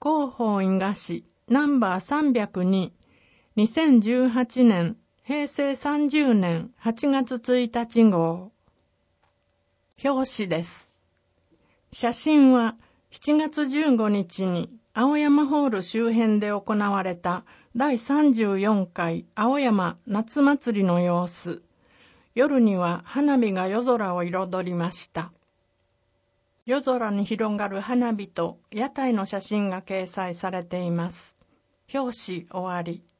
広報伊賀市ナンバー302、2018年平成30年8月1日号。表紙です。写真は7月15日に青山ホール周辺で行われた第34回青山夏祭りの様子。夜には花火が夜空を彩りました。夜空に広がる花火と屋台の写真が掲載されています。表紙終わり。